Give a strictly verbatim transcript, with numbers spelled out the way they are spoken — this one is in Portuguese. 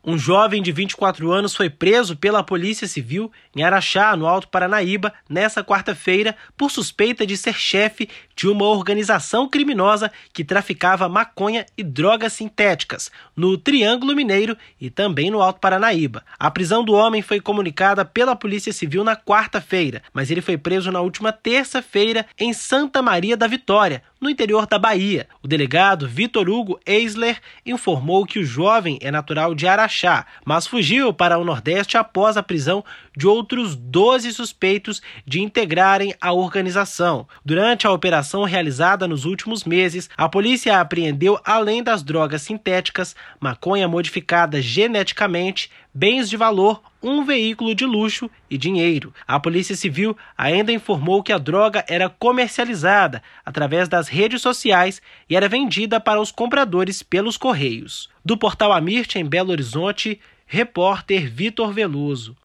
Um jovem de vinte e quatro anos foi preso pela Polícia Civil em Araxá, no Alto Paranaíba, nesta quarta-feira, por suspeita de ser chefe de uma organização criminosa que traficava maconha e drogas sintéticas no Triângulo Mineiro e também no Alto Paranaíba. A prisão do homem foi comunicada pela Polícia Civil na quarta-feira, mas ele foi preso na última terça-feira em Santa Maria da Vitória, no interior da Bahia. O delegado Vitor Hugo Eisler informou que o jovem é natural de Araxá, mas fugiu para o Nordeste após a prisão de outros doze suspeitos de integrarem a organização. Durante a operação realizada nos últimos meses, a polícia apreendeu, além das drogas sintéticas, maconha modificada geneticamente, bens de valor, um veículo de luxo e dinheiro. A Polícia Civil ainda informou que a droga era comercializada através das redes sociais e era vendida para os compradores pelos correios. Do Portal Amirte, em Belo Horizonte, repórter Vitor Veloso.